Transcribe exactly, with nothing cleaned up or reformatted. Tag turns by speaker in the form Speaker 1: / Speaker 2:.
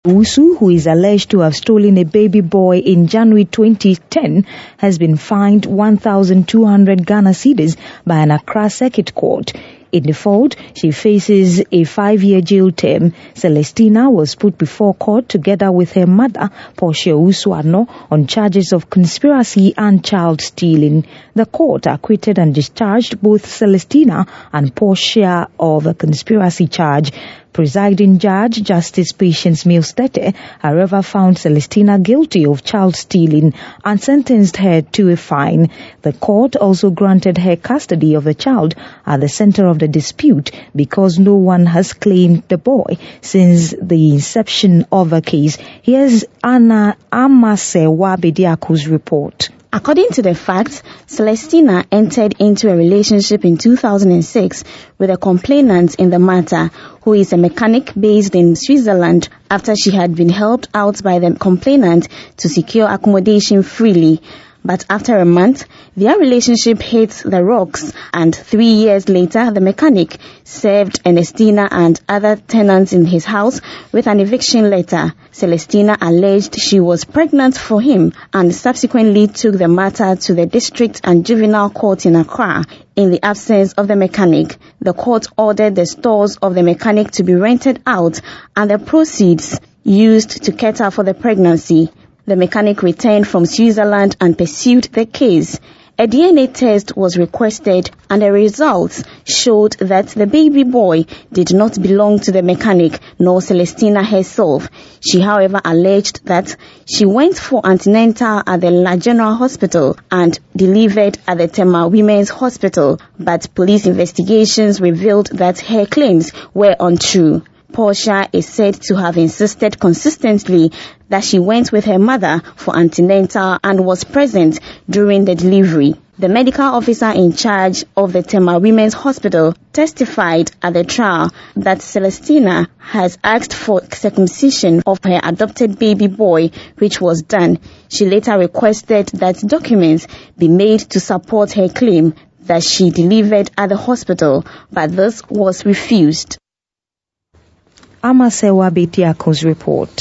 Speaker 1: Owusu, who is alleged to have stolen a baby boy in January twenty ten, has been fined one thousand two hundred Ghana cedis by an Accra Circuit Court. In default, she faces a five-year jail term. Celestina was put before court together with her mother, Portia Owusu, on charges of conspiracy and child stealing. The court acquitted and discharged both Celestina and Portia of a conspiracy charge. Presiding Judge Justice Patience Mills-Tete, however, found Celestina guilty of child stealing and sentenced her to a fine. The court also granted her custody of the child at the center of the dispute because no one has claimed the boy since the inception of the case. Here's Anna Amasewa Bediaku's report.
Speaker 2: According to the facts, Celestina entered into a relationship in two thousand six with a complainant in the matter, who is a mechanic based in Switzerland, after she had been helped out by the complainant to secure accommodation freely. But after a month, their relationship hit the rocks, and three years later, the mechanic served Ernestina and other tenants in his house with an eviction letter. Celestina alleged she was pregnant for him and subsequently took the matter to the district and juvenile court in Accra. In the absence of the mechanic, the court ordered the stores of the mechanic to be rented out and the proceeds used to cater for the pregnancy. The mechanic returned from Switzerland and pursued the case. A D N A test was requested and the results showed that the baby boy did not belong to the mechanic nor Celestina herself. She, however, alleged that she went for antenatal at the La General Hospital and delivered at the Tema Women's Hospital, but police investigations revealed that her claims were untrue. Portia is said to have insisted consistently that she went with her mother for antenatal and was present during the delivery. The medical officer in charge of the Tema Women's Hospital testified at the trial that Celestina has asked for circumcision of her adopted baby boy, which was done. She later requested that documents be made to support her claim that she delivered at the hospital, but this was refused.
Speaker 1: Amasewa Bediaku's report.